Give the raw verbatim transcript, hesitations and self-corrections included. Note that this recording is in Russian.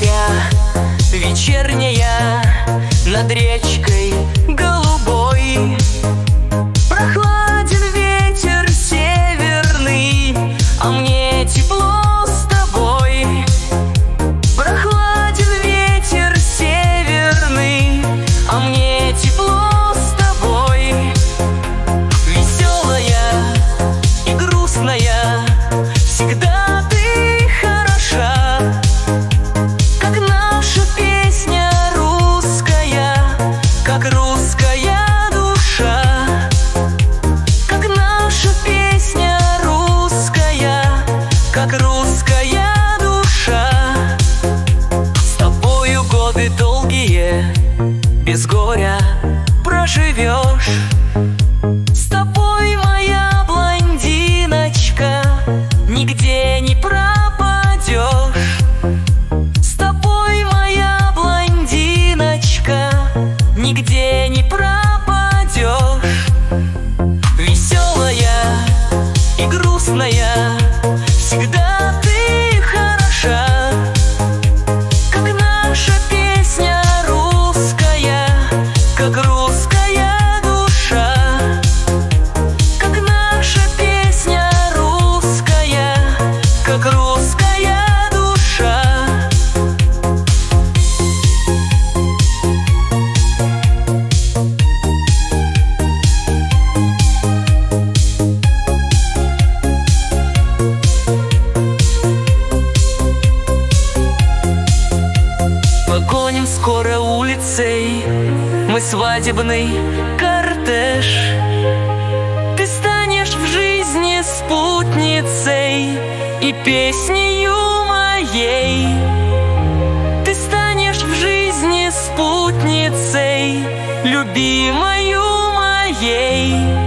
заря вечерняя над речкой голубой. Прохладен ветер северный, а мне тепло с тобой. Прохладен ветер северный, а мне тепло с тобой. Веселая и грустная, всегда ты хороша, как наша песня русская, как русская душа. Как наша песня русская, как русская душа. С тобою годы долгие, без горя проживешь. С тобой, моя блондиночка, нигде не пропадешь. С тобой, моя блондиночка, нигде не пропадешь. Веселая и грустная, всегда ты хороша, как наша песня русская, как русская душа. Как наша песня русская, как русская душа. Погоним скоро улицей мы свадебный кортеж. Ты станешь в жизни спутницей и песнею моей. Ты станешь в жизни спутницей, любимою моей.